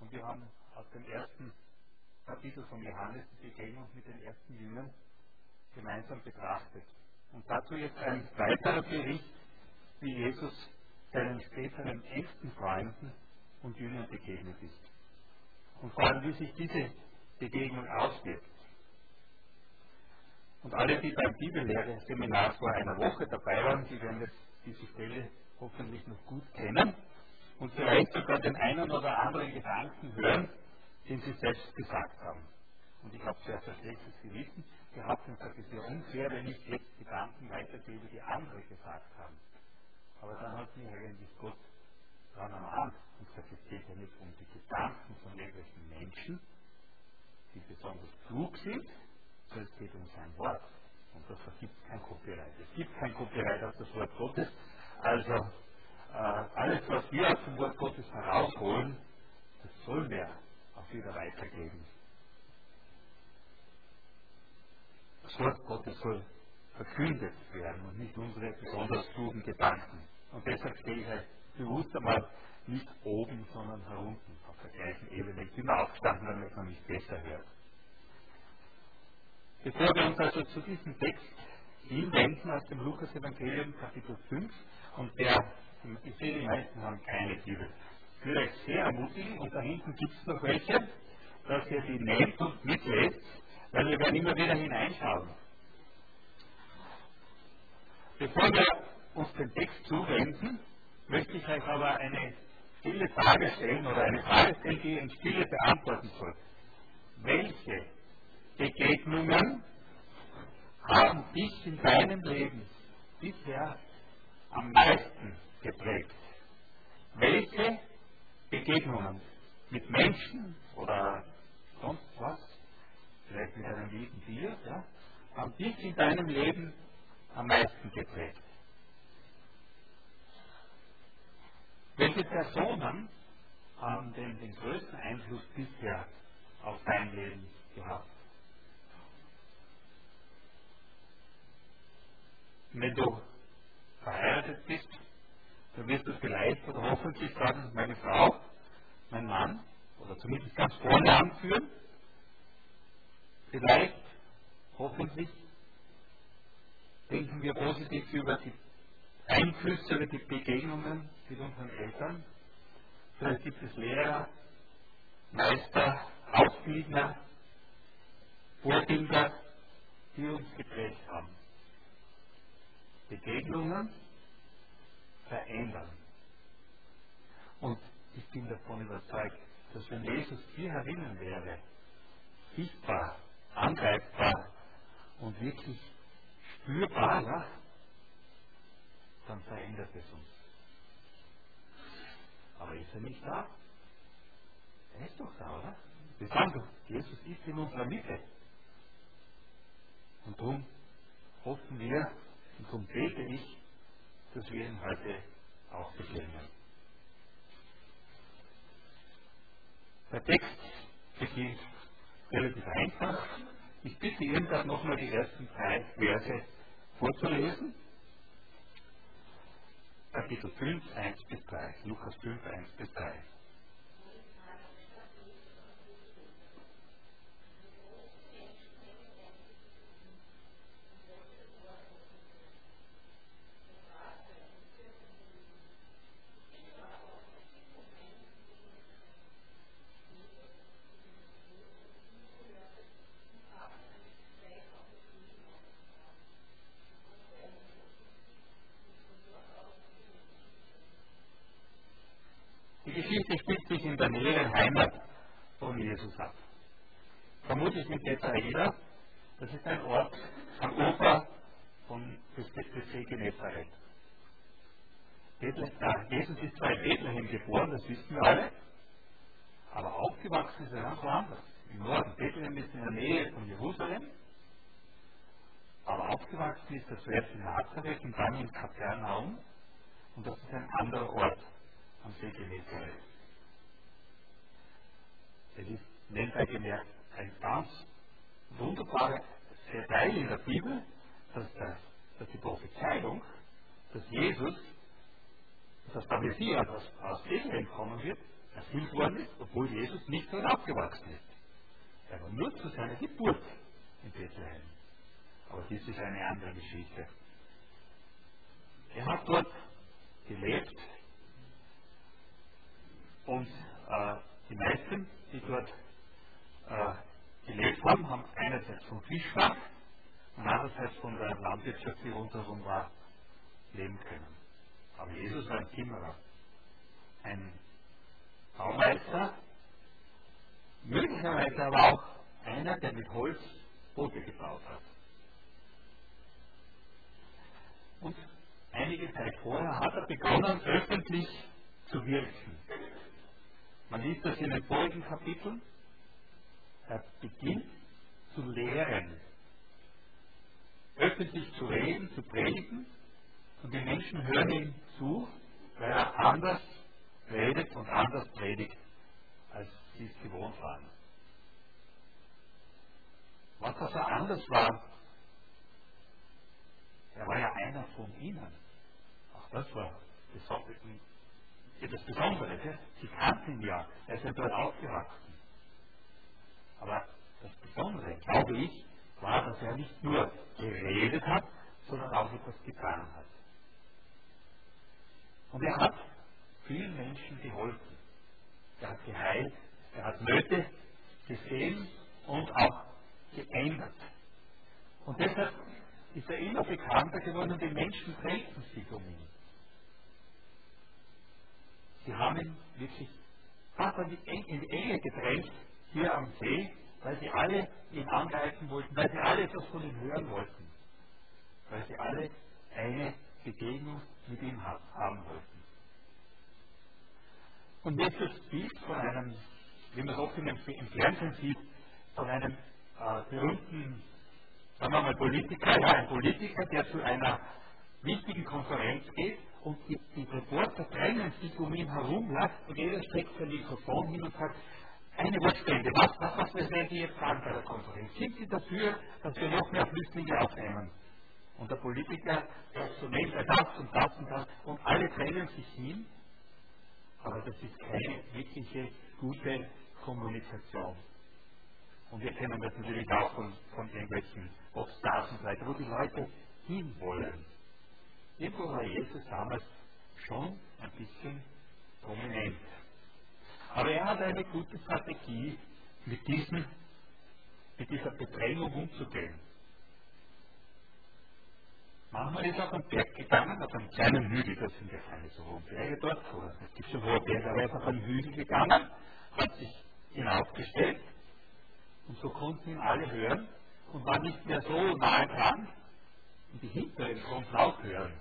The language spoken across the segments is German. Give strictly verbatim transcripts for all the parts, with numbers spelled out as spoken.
Und wir haben aus dem ersten Kapitel von Johannes die Begegnung mit den ersten Jüngern gemeinsam betrachtet. Und dazu jetzt ein weiterer Bericht, wie Jesus seinen späteren engsten Freunden und Jüngern begegnet ist. Und vor allem, wie sich diese Begegnung auswirkt. Und alle, die beim Bibellehre-Seminar vor einer Woche dabei waren, die werden jetzt diese Stelle hoffentlich noch gut kennen und vielleicht sogar den einen oder anderen Gedanken hören, den sie selbst gesagt haben. Und ich habe zuerst ein schlechtes Gewissen gehabt und sage, es ist ja unfair, wenn ich jetzt Gedanken weitergebe, die andere gesagt haben. Aber dann hat mich eigentlich Gott dran am Hand und gesagt, es geht ja nicht um die Gedanken von irgendwelchen Menschen, die besonders klug sind, sondern es geht um sein Wort. Und dafür gibt es kein Copyright. Es gibt kein Copyright auf das Wort Gottes. Also äh, alles, was wir aus dem Wort Gottes herausholen, das sollen wir auch wieder weitergeben. Das Wort Gottes soll verkündet werden und nicht unsere besonders klugen Gedanken. Und deshalb stehe ich halt bewusst einmal nicht oben, sondern herunten auf der gleichen Ebene. Ich bin mal aufgestanden, damit man mich besser hört. Bevor wir uns also zu diesem Text hinwenden aus dem Lukas-Evangelium, Kapitel fünf, und der, ich sehe, die meisten haben keine Bibel. Ich würde euch sehr ermutigen, und da hinten gibt es noch welche, dass ihr die nehmt und mitlest, weil wir werden immer wieder hineinschauen. Bevor wir uns den Text zuwenden, möchte ich euch aber eine stille Frage stellen, oder eine Frage stellen, die ihr in Stille beantworten sollt. Welche Begegnungen haben dich in deinem Leben bisher am meisten geprägt? Welche Begegnungen mit Menschen oder sonst was, vielleicht mit einem lieben Tier, ja, haben dich in deinem Leben am meisten geprägt? Welche Personen haben denn den größten Einfluss bisher auf dein Leben gehabt? Wenn du verheiratet bist, dann wirst du vielleicht oder hoffentlich sagen, meine Frau, mein Mann, oder zumindest ganz vorne anführen. Vielleicht, hoffentlich, denken wir positiv über die Einflüsse oder die Begegnungen mit unseren Eltern. Vielleicht gibt es Lehrer, Meister, Ausbildner, Vorbilder, die uns geprägt haben. Begegnungen verändern. Und ich bin davon überzeugt, dass wenn Jesus hier herinnen wäre, sichtbar, angreifbar und wirklich spürbar, ja, dann verändert es uns. Aber ist er nicht da? Er ist doch da, oder? Wir sagen doch, Jesus ist in unserer Mitte. Und darum hoffen wir, und darum bete ich, dass wir ihn heute auch begegnen. Der Text beginnt relativ einfach. Ich bitte Irmgard nochmal die ersten drei Verse vorzulesen. Kapitel fünf, eins bis drei. Lukas fünf, eins bis drei. Die Geschichte spielt sich in der näheren Heimat von Jesus ab. Vermutlich in Bethsaida. Das ist ein Ort am Ufer von des See Genezareth. Jesus ist zwar in Bethlehem geboren, das wissen wir alle, aber aufgewachsen ist er ganz woanders. Im Norden. Bethlehem ist in der Nähe von Jerusalem, aber aufgewachsen ist er zuerst in Nazareth und dann in Kapernaum, und das ist ein anderer Ort am See Genezareth. Es ist nebenbei gemerkt ein ganz wunderbarer Detail in der Bibel, dass, das, dass die Prophezeiung, dass Jesus, dass der Messias aus, aus Bethlehem kommen wird, erfüllt worden ist, obwohl Jesus nicht dort aufgewachsen ist. Er war nur zu seiner Geburt in Bethlehem. Aber das ist eine andere Geschichte. Er hat dort gelebt und äh, die meisten, die dort äh, gelebt haben, haben einerseits vom Fischfang und andererseits von der Landwirtschaft, die rundherum war, leben können. Aber Jesus war ein Zimmerer, ein Baumeister, möglicherweise aber auch einer, der mit Holz Boote gebaut hat. Und einige Zeit vorher hat er begonnen, öffentlich zu wirken. Man liest das in den vorigen Kapiteln. Er beginnt zu lehren, öffentlich zu reden, zu predigen, und die Menschen hören ihm zu, weil er anders redet und anders predigt, als sie es gewohnt waren. Was also anders war, er war ja einer von ihnen. Auch das war etwas Besonderes. Ja? Sie kannten ihn ja, er ist ja dort aufgewachsen. Aber das Besondere, glaube ich, war, dass er nicht nur geredet hat, sondern auch etwas getan hat. Und er hat vielen Menschen geholfen. Er hat geheilt, er hat Nöte gesehen und auch geändert. Und deshalb ist er immer bekannter geworden und die Menschen drängten sich um ihn. Sie haben ihn wirklich fast in die, in die Enge gedrängt, hier am See, weil sie alle ihn angreifen wollten, weil sie alle etwas von ihm hören wollten, weil sie alle eine Begegnung mit ihm haben wollten. Und jetzt das Bild von einem, wie man es oft im, im Fernsehen sieht, von einem äh, berühmten, sagen wir mal Politiker, ja, ein Politiker, der zu einer wichtigen Konferenz geht und die, die Reporter drängen sich um ihn herum, ja, und jeder streckt sein Mikrofon hin und sagt, eine Wortstände, was, was, was werden Sie jetzt sagen bei der Konferenz? Sind Sie dafür, dass wir noch mehr Flüchtlinge aufnehmen? Und der Politiker sagt zunächst das und das und das und alle drängen sich hin, aber das ist keine wirkliche gute Kommunikation. Und wir kennen das natürlich auch von, von irgendwelchen Popstars und so weiter, wo die Leute hinwollen. Irgendwo war Jesus damals schon ein bisschen prominent. Aber er hat eine gute Strategie, mit, diesen, mit dieser Bedrängung umzugehen. Manchmal ist er auf den Berg gegangen, auf einen kleinen Hügel, das sind ja keine so hohen Berge dort, es gibt schon hohe Berge, aber er ist auf einen Hügel gegangen, hat sich hinaufgestellt und so konnten ihn alle hören und war nicht mehr so nahe dran und die Hinteren konnten auch hören.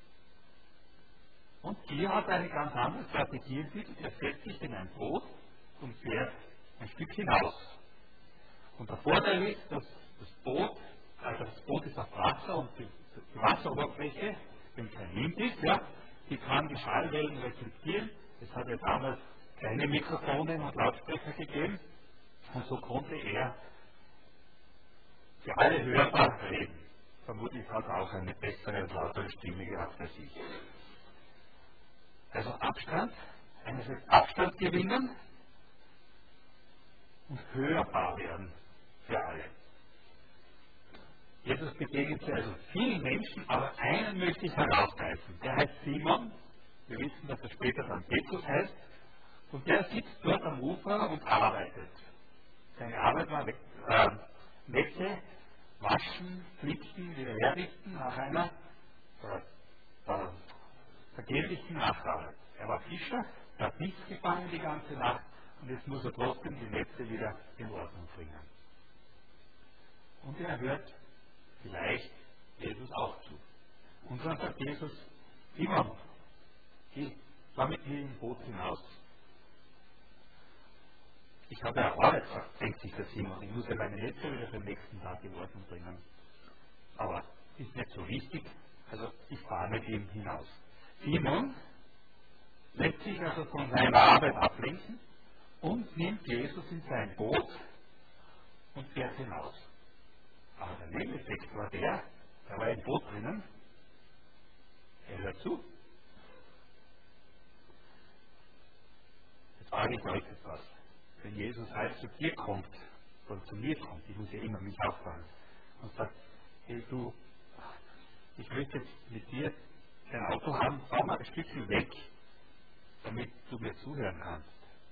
Und hier hat er eine ganz andere Strategie entwickelt. Er setzt sich in ein Boot und fährt ein Stück hinaus. Und der Vorteil ist, dass das Boot, also das Boot ist auf Wasser und die, die Wasseroberfläche, wenn kein Wind ist, ja, die kann die Schallwellen reflektieren. Es hat ja damals keine Mikrofone und Lautsprecher gegeben. Und so konnte er für alle hörbar reden. Vermutlich hat er auch eine bessere und lautere Stimme gehabt als ich. Also Abstand, einerseits Abstand gewinnen und hörbar werden für alle. Jesus begegnet sich also vielen Menschen, aber einen möchte ich herausgreifen. Der heißt Simon. Wir wissen, dass er später dann Petrus heißt. Und der sitzt dort am Ufer und arbeitet. Seine Arbeit war äh, Netze, waschen, flicken, wieder herrichten nach einer äh, äh, vergeblichen Nachtarbeit. Er war Fischer, er hat nichts gefangen die ganze Nacht und jetzt muss er trotzdem die Netze wieder in Ordnung bringen. Und er hört vielleicht Jesus auch zu. Und dann sagt Jesus, Simon, geh, fahr mit mir im Boot hinaus. Ich habe ja Arbeit, denkt sich der Simon, ich muss ja meine Netze wieder für den nächsten Tag in Ordnung bringen. Aber ist nicht so wichtig, also ich fahre mit ihm hinaus. Simon lässt sich also von seiner Arbeit ablenken und nimmt Jesus in sein Boot und fährt hinaus. Aber der Nebeneffekt war der, da war ein Boot drinnen, er hört zu. Es war frage ich euch etwas. Wenn Jesus halt zu dir kommt, oder zu mir kommt, ich muss ja immer mich auffallen, und sagt, hey du, ich möchte jetzt mit dir dein Auto haben, fahr mal ein Stückchen weg, damit du mir zuhören kannst.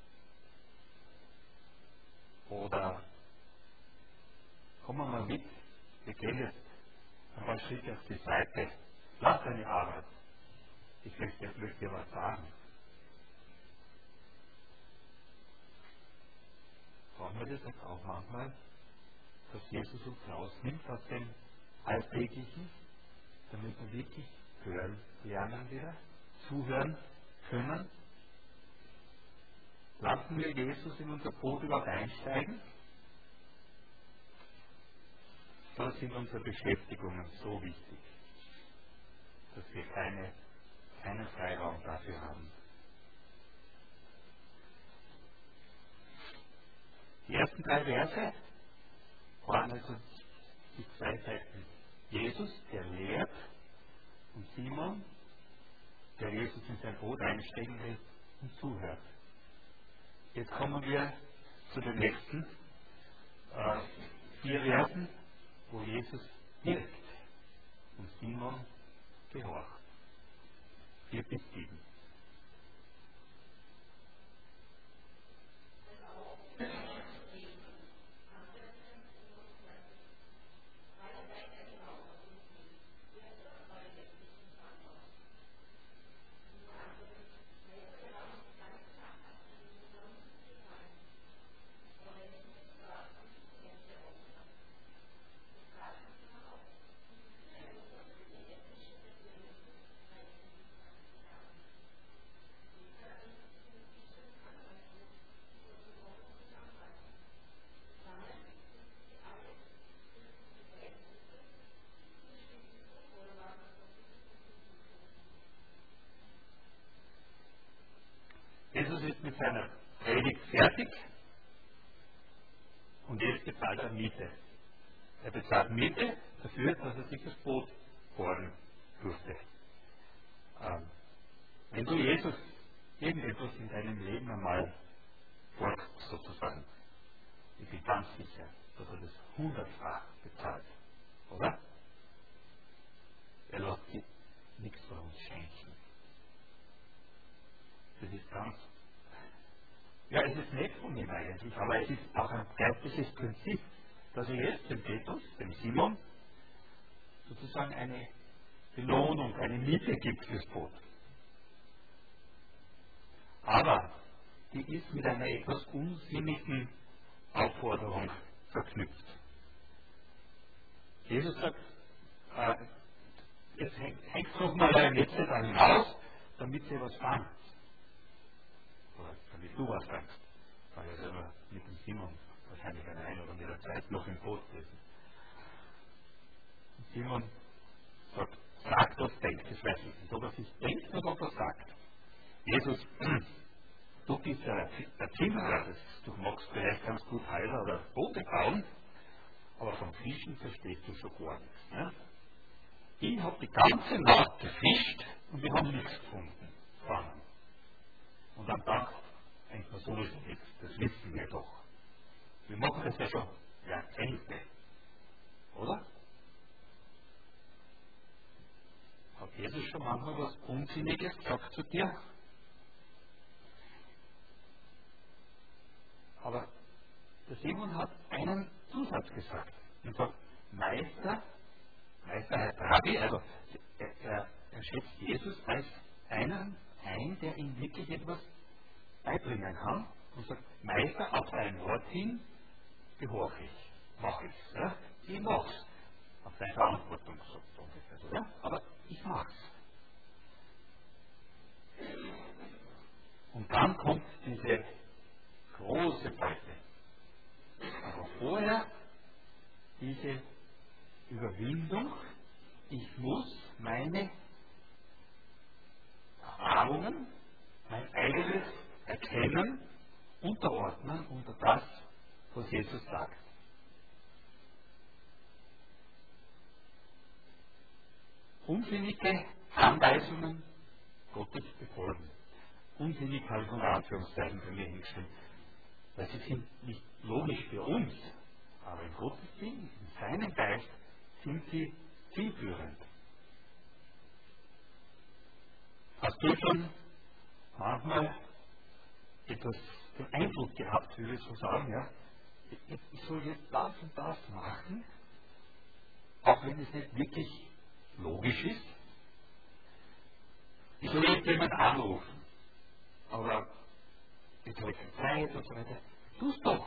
Oder komm mal mit, wir gehen jetzt ein paar Schritte auf die Seite. Lass deine Arbeit. Ich möchte, ich möchte dir was sagen. Brauchen wir das jetzt auch manchmal, dass Jesus uns rausnimmt aus dem Alltäglichen, damit wir wirklich hören lernen wieder, zuhören können? Lassen wir Jesus in unser Boot überhaupt einsteigen? Oder sind unsere Beschäftigungen so wichtig, dass wir keine, keinen Freiraum dafür haben? Die ersten drei Verse waren also die zwei Seiten. Jesus, der lehrt, und Simon, der Jesus in sein Boot einsteigen will und zuhört. Jetzt kommen wir zu den nächsten äh, vier Versen, wo Jesus wirkt und Simon gehorcht. Vier bis sieben. Jesus ist mit seiner Predigt fertig und jetzt bezahlt er Miete. Er bezahlt Miete dafür, dass er sich das Boot borgen durfte. Ähm, wenn du Jesus irgendetwas in deinem Leben einmal folgst, sozusagen, ich bin ganz sicher, dass er das hundertfach bezahlt. Oder? Er lässt dir nichts von uns schenken. Das ist ganz. Ja, es ist nett von ihm eigentlich, aber es ist auch ein geistliches Prinzip, dass er jetzt dem Petrus, dem Simon, sozusagen eine Belohnung, eine Miete gibt fürs Boot. Aber die ist mit einer etwas unsinnigen Aufforderung verknüpft. Jesus sagt, äh, jetzt hängt noch mal ein Netze da hinaus, damit ihr was fangt. Oder damit du was fangst. Weil er selber mit dem Simon wahrscheinlich allein oder mit der Zeit noch im Boot gewesen. Und Simon sagt, sagt das, denkt, das weiß ich nicht, ob er sich denkt oder ob er sagt. Jesus, du bist ja der Zimmerer, das, du magst vielleicht ganz gut Häuser oder Boote bauen, aber vom Fischen verstehst du schon gar nichts. Ne? Ich habe die ganze Nacht gefischt und wir haben nichts gefunden. Fangen. Und am Tag denkt man sowieso nichts, das wissen wir doch. Wir machen das ja schon Jahrzehnte. Oder? Hat Jesus schon manchmal was Unsinniges gesagt zu dir? Aber der Simon hat einen Zusatz gesagt. Und sagt, Meister, Meister heißt Rabbi, also er, er, er schätzt Jesus als einen ein, der ihm wirklich etwas beibringen kann und sagt, Meister, auf dein Wort hin gehorche ich, mache ich ja? Ich mach's. Auf deine Verantwortung so ungefähr, ja? Aber ich mach's. Und dann kommt diese große Seite. Aber vorher diese Überwindung, ich muss meine Erfahrungen, mein eigenes Erkennen unterordnen unter das, was Jesus sagt. Unsinnige Anweisungen Gottes befolgen. unsinnig habe ich unter Anführungszeichen bei mir hingeschrieben. Weil sie sind nicht logisch für uns, aber in Gottes Sinn, in seinem Geist, sind sie zielführend. Hast du schon manchmal etwas den Eindruck gehabt, würde ich so sagen, ja, ich, ich soll jetzt das und das machen, auch wenn es nicht wirklich logisch ist? Ich soll jetzt jemanden anrufen, aber jetzt habe ich keine Zeit und so weiter. Tu es doch.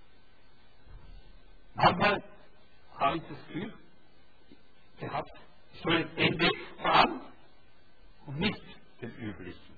Manchmal habe ich das Gefühl gehabt, ich soll jetzt den Weg fahren und nicht den üblichen.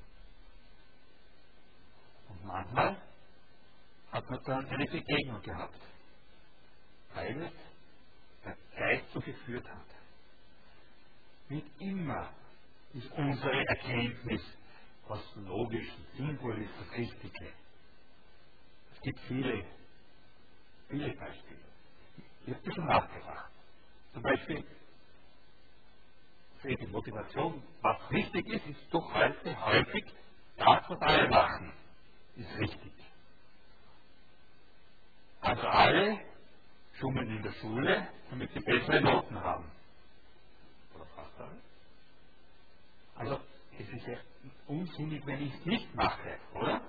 Und manchmal hat man dann eine Begegnung gehabt, weil es der Geist so geführt hat. Nicht immer ist unsere Erkenntnis, was logisch und sinnvoll ist, das Richtige. Es gibt viele, viele Beispiele. Ich habe das schon nachgedacht. Zum Beispiel für die Motivation, was richtig ist, ist doch heute häufig das, was alle machen, ist richtig. Also alle schummeln in der Schule, damit sie bessere Noten haben. Oder fast alle. Also es ist ja unsinnig, wenn ich es nicht mache, oder?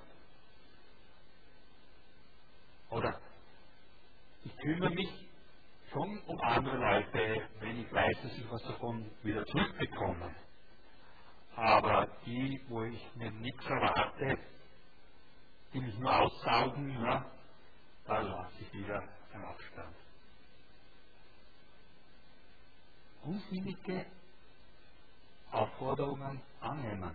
Oder ich kümmere mich schon um andere Leute, wenn ich weiß, dass ich was davon wieder zurückbekomme. Aber die, wo ich mir nichts erwarte, die mich nur aussaugen, ja, da lasse ich wieder einen Abstand. Unsinnige Aufforderungen annehmen.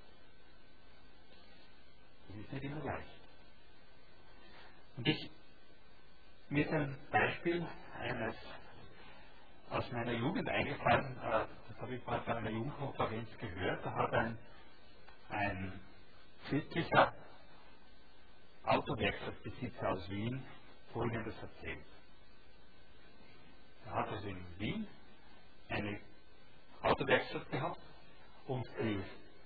Das ist nicht immer leicht. Und ich, mir ist ein Beispiel eines aus meiner Jugend eingefallen, äh, das habe ich mal bei einer Jugendkonferenz gehört, da hat ein, ein christlicher Autowerkstattbesitzer aus Wien Folgendes erzählt. Er hat also in Wien eine Autowerkstatt gehabt und die,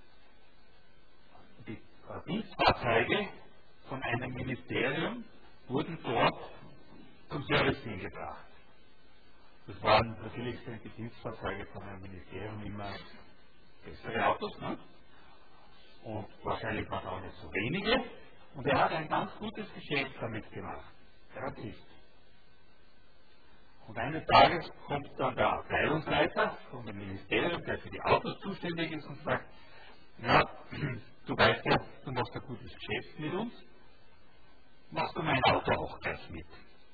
die äh, Dienstfahrzeuge von einem Ministerium wurden dort zum Service hingebracht. Das waren natürlich die Dienstfahrzeuge von einem Ministerium immer bessere Autos, ne? Und wahrscheinlich waren auch nicht so wenige. Und er hat ein ganz gutes Geschäft damit gemacht. Er hat nicht. Und eines Tages kommt dann der Abteilungsleiter von dem Ministerium, der für die Autos zuständig ist, und sagt, ja, du weißt ja, du machst ein gutes Geschäft mit uns, machst du mein Auto auch gleich mit.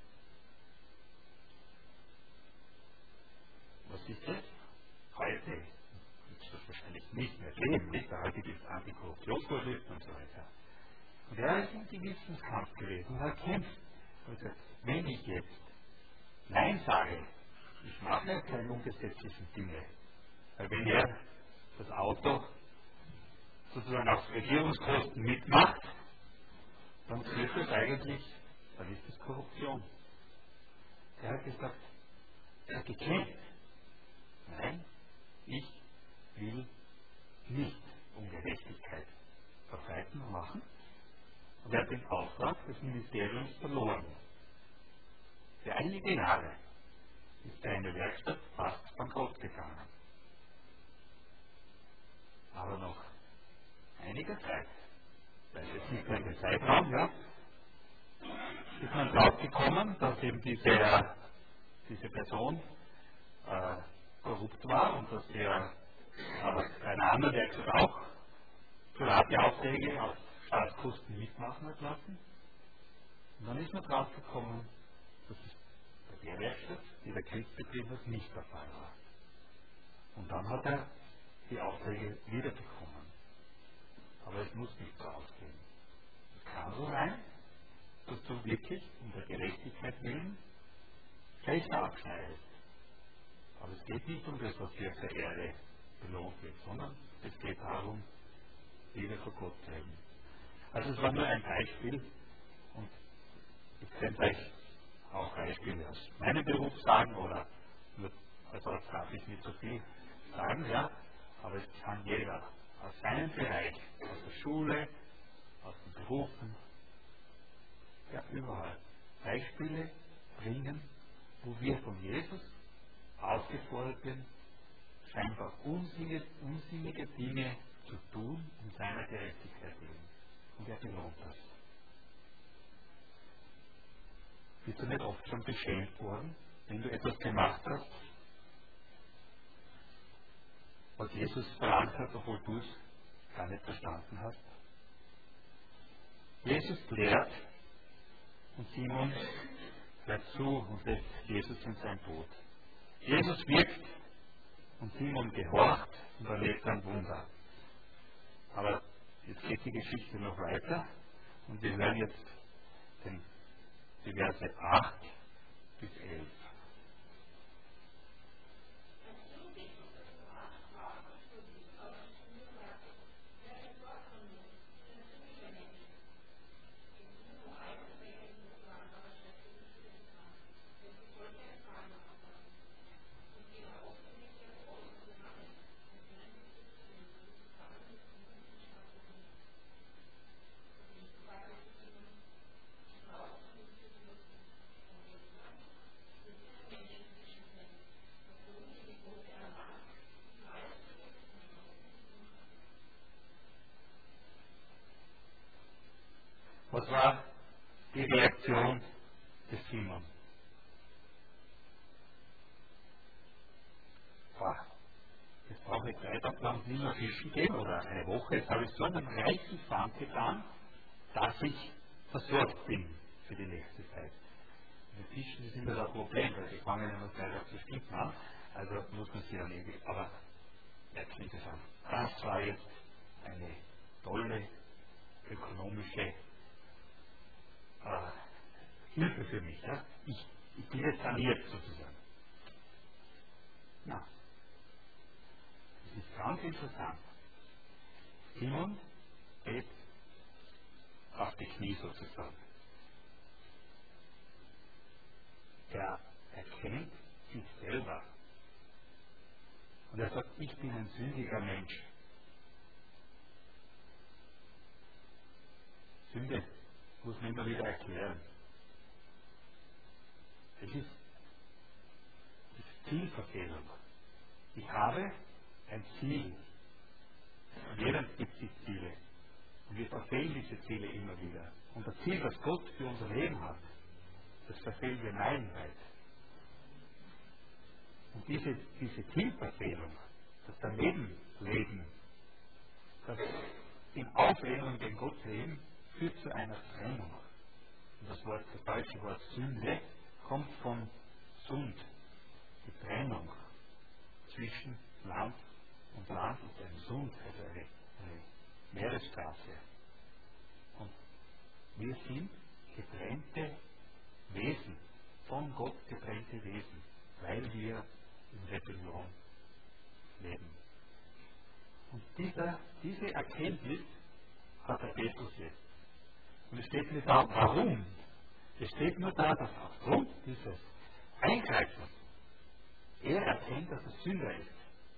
Was ist das? Heute ist das wahrscheinlich nicht mehr geben, nicht? Heute gibt es Antikorruptionsvorschriften und so weiter. Und er ist im Gewissenskampf gewesen und hat kämpft. Also, wenn ich jetzt Nein sage, ich mache ja keine ungesetzlichen Dinge, weil wenn er das Auto sozusagen auf Regierungskosten mitmacht, dann führt das eigentlich, dann ist das Korruption. Er hat gesagt, er hat gekämpft. Nein, ich will nicht Ungerechtigkeit verbreiten und machen. Und er hat den Auftrag des Ministeriums verloren. Für einige Jahre ist seine Werkstatt fast bankrott gegangen. Aber noch einige Zeit, weil es nicht mehr der Zeitraum, ja, ist man draufgekommen, dass eben diese, diese Person äh, korrupt war und dass er äh, eine andere Werkstatt auch private Aufträge auf Staatskosten mitmachen hat lassen. Und dann ist man draufgekommen, dass es bei der Werkstatt, die der Krieg betrieben hat, nicht der Fall war. Und dann hat er die Aufträge wiederbekommen. Aber es muss nicht so ausgehen. Es kann so sein, dass du wirklich um der Gerechtigkeit willen schlechter abschneidest. Aber es geht nicht um das, was hier auf der Erde belohnt wird, sondern es geht darum, Liebe vor Gott zu haben. Also es war nur ein Beispiel und ich könnte euch auch Beispiele aus meinem Beruf sagen oder nur, also darf ich nicht so viel sagen, ja, aber es kann jeder aus seinem Bereich, aus der Schule, aus den Berufen, ja überall, Beispiele bringen, wo wir von Jesus aufgefordert werden, scheinbar unsinnige, unsinnige Dinge zu tun, um seiner Gerechtigkeit willen. Und er belohnt das. Bist du nicht oft schon beschämt worden, wenn du etwas gemacht hast, was Jesus verlangt hat, obwohl du es gar nicht verstanden hast? Jesus lehrt und Simon hört zu und lässt Jesus in sein Boot. Jesus wirkt und Simon gehorcht und erlebt ein Wunder. Aber jetzt geht die Geschichte noch weiter und wir hören jetzt den, die Verse acht bis elf. Was war die Reaktion des Simon? Boah, jetzt brauche ich drei Tage lang nicht mehr fischen gehen oder eine Woche. Jetzt habe ich so einen reichen Fang getan, dass ich versorgt bin für die nächste Zeit. Mit Fischen ist immer das Problem, weil die fangen ja noch gleich zu stinken an. Also muss man sie dann irgendwie. Aber jetzt nicht sagen. Das war jetzt eine tolle ökonomische äh, Hilfe für mich. Ja? Ich, ich bin jetzt saniert sozusagen. Na, das ist ganz interessant. Simon geht auf die Knie sozusagen. Er erkennt sich selber. Und er sagt, ich bin ein sündiger Mensch. Sünde muss man immer wieder erklären. Es ist, ist Zielverfehlung. Ich habe ein Ziel. Und jeder gibt sich Ziele. Und wir verfehlen diese Ziele immer wieder. Und das Ziel, das Gott für unser Leben hat, das verfehlen wir meilenweit. Und diese, diese Zielverfehlung, das Danebenleben, das in Auflehnung gegen Gott leben, führt zu einer Trennung. Und das Wort, das deutsche Wort Sünde kommt von Sund, die Trennung zwischen Land und Land ist ein Sund, also eine, eine Meeresstraße. Und wir sind getrennte Wesen, von Gott getrennte Wesen, weil wir in Rebellion leben. Und dieser, diese Erkenntnis hat der Petrus jetzt. Und es steht nicht da, warum. Es steht nur da, dass aufgrund dieses Eingreifens er erkennt, dass es Sünder ist.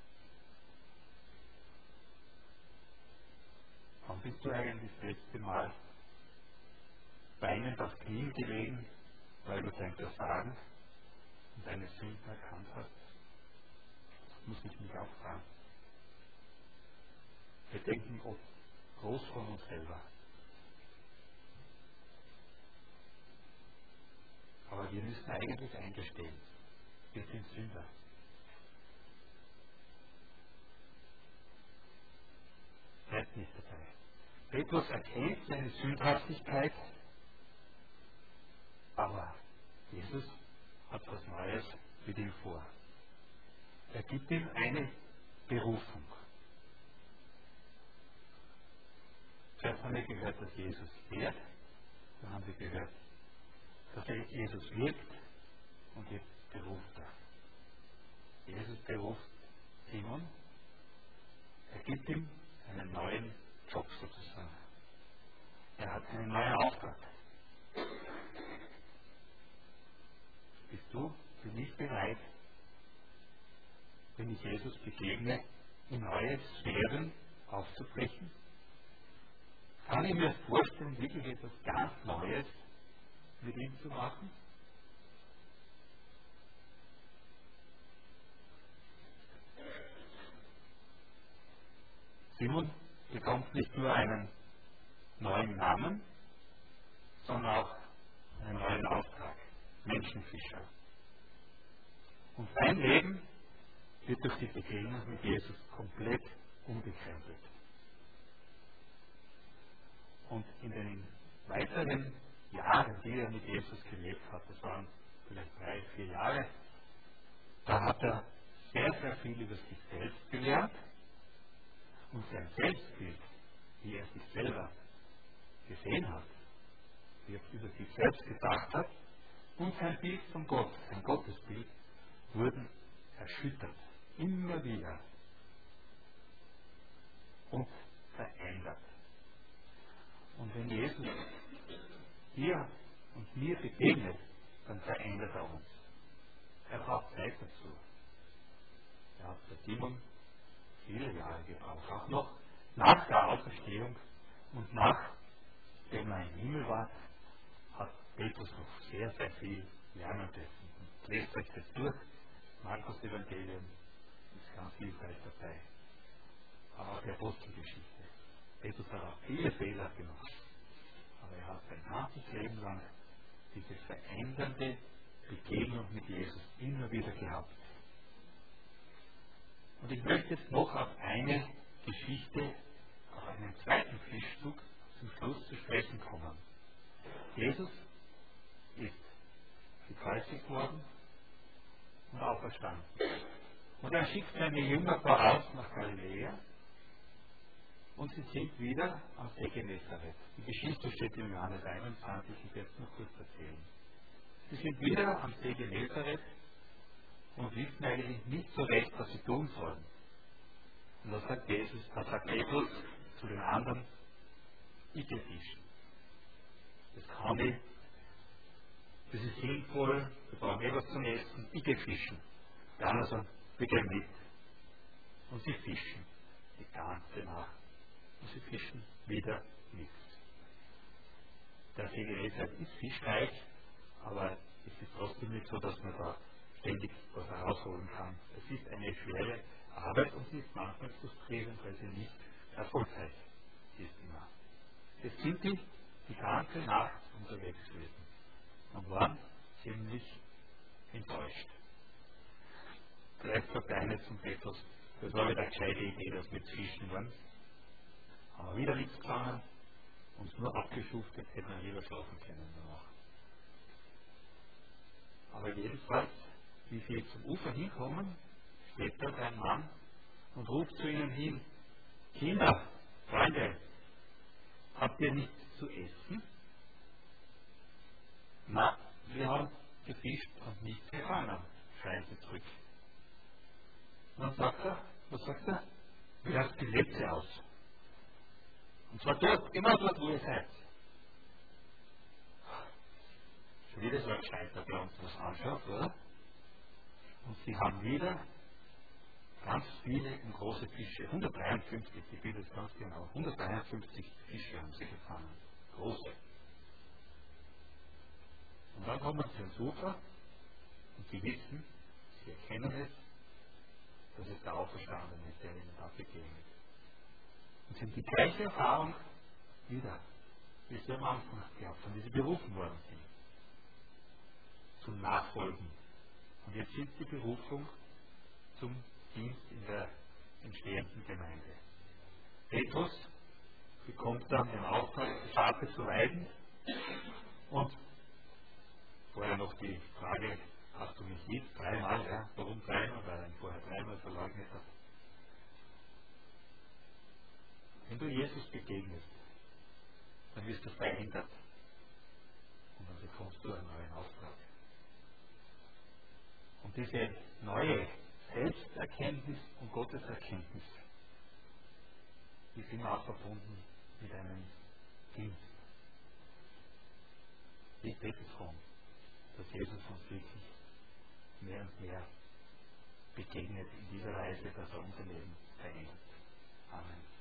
Wann bist du eigentlich das letzte Mal weinend auf Knien gelegen, weil du dein Versagen und deine Sünden erkannt hast? Das muss ich mich auch fragen. Wir denken oft groß von uns selber. Aber wir müssen eigentlich eingestehen, wir sind Sünder. Bleibt nicht dabei. Petrus erkennt seine Sündhaftigkeit, aber Jesus hat was Neues mit ihm vor. Er gibt ihm eine Berufung. Zuerst haben wir gehört, dass Jesus lehrt, dann haben wir gehört, dass Jesus wirkt und jetzt beruft er. Jesus beruft Simon, er gibt ihm einen neuen Job sozusagen. Er hat einen neuen Auftrag. Bist du, bin ich bereit, wenn ich Jesus begegne, in neue Sphären aufzubrechen? Kann ich mir vorstellen, wirklich etwas ganz Neues mit ihm zu machen? Simon bekommt nicht nur einen neuen Namen, sondern auch einen neuen Auftrag, Menschenfischer. Und sein Leben wird durch die Begegnung mit Jesus komplett umgekrempelt. Und in den weiteren Jahren, die er mit Jesus gelebt hat, das waren vielleicht drei, vier Jahre, da hat er sehr, sehr viel über sich selbst gelernt und sein Selbstbild, wie er sich selber gesehen hat, wie er über sich selbst gedacht hat, und sein Bild von Gott, sein Gottesbild, wurden erschüttert, immer wieder und verändert. Und wenn Jesus dir und mir begegnet, dann verändert er uns. Er braucht Zeit dazu. Er hat bei Simon viele Jahre gebraucht, auch noch nach der Auferstehung und nachdem er im Himmel war, hat Petrus noch sehr, sehr viel lernen dürfen. Und lest euch das durch. Markus Evangelium ist ganz hilfreich dabei. Aber auch die Apostelgeschichte. Petrus hat auch viele Fehler gemacht. Aber er hat sein ganzes Leben lang diese verändernde Begegnung mit Jesus immer wieder gehabt. Und ich möchte jetzt noch auf eine Geschichte, auf einen zweiten Fischzug zum Schluss zu sprechen kommen. Jesus ist gekreuzigt worden und auferstanden. Und er schickt seine Jünger voraus nach Galiläa und sie sind wieder am See Genezareth. Die Geschichte steht in Johannes einundzwanzig, ich werde es noch kurz erzählen. Sie sind wieder am See Genezareth und wissen eigentlich nicht so recht, was sie tun sollen. Und da sagt Jesus, da sagt Petrus zu den anderen, ich gehe fischen. Das kann ich, das ist sinnvoll, wir brauchen etwas zum Essen, ich gehe fischen. Die anderen sagen, wir gehen mit. Und sie fischen die ganze Nacht. Und sie fischen wieder nichts. Der See Genezareth ist fischreich, aber es ist trotzdem nicht so, dass man da ständig was herausholen kann. Es ist eine schwere Arbeit und sie ist manchmal frustrierend, weil sie nicht erfolgreich ist immer. Jetzt sind die die ganze Nacht unterwegs gewesen und waren ziemlich enttäuscht. Vielleicht sagt der eine zum Petrus, das war wieder eine gescheite Idee, dass wir fischen waren. Aber wieder nichts gefangen, uns nur abgeschuftet, hätten wir lieber schlafen können danach. Aber jedenfalls, wie sie zum Ufer hinkommen, steht dort ein Mann und ruft zu ihnen hin, Kinder, Freunde, habt ihr nichts zu essen? Na, wir haben gefischt und nichts gefangen, schreien sie zurück. Und dann sagt er, was sagt er? Werft die Netze aus. Und zwar dort, genau dort, wo ihr seid. Schon wieder so ein Gescheiter, der uns das anschaut, oder? Und sie haben wieder ganz viele und große Fische. hundertdreiundfünfzig, ich bin das ganz genau. hundertdreiundfünfzig Fische haben sie gefangen. Große. Und dann kommen sie ans Ufer und sie wissen, sie erkennen es, dass es der Auferstandene ist, der ihnen da begegnet. Und sie haben die gleiche Erfahrung wieder, wie sie am Anfang gehabt haben, wie sie berufen worden sind. Zum Nachfolgen. Und jetzt sind die Berufung zum Dienst in der entstehenden Gemeinde. Petrus bekommt dann den Auftrag, die Schafe zu weiden und vorher noch die Frage, hast du mich lieb? Dreimal, ja. Warum dreimal? Weil er ihn vorher dreimal verleugnet hat. Wenn du Jesus begegnest, dann wirst du verändert und dann bekommst du einen neuen Auftrag. Und diese neue Selbsterkenntnis und Gotteserkenntnis, die sind auch verbunden mit einem Dienst. Ich bete darum, dass Jesus uns wirklich mehr und mehr begegnet in dieser Weise, dass er unser Leben verändert. Amen.